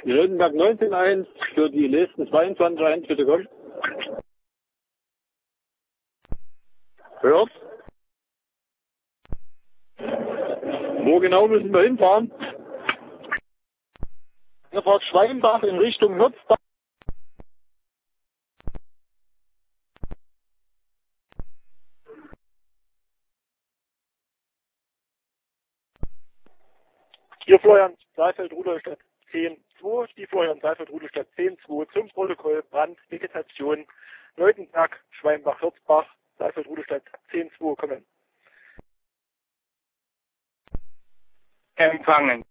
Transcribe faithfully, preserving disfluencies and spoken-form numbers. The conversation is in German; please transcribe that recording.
Die Rödenberg neunzehn eins für die Lesten zweiundzwanzig eins, bitte komm. Hört? Wo genau müssen wir hinfahren? Ihr fahrt Schweinbach in Richtung Nutzbach. Hier Florian Saalfeld, Rudolstadt zehn zwei, die Florian Saalfeld, Rudolstadt zehn zwei zum Protokoll Brand, Vegetation, Leutenberg, Schweinbach, Hürzbach, Saalfeld, Rudolstadt zehn zwei kommen. Empfangen.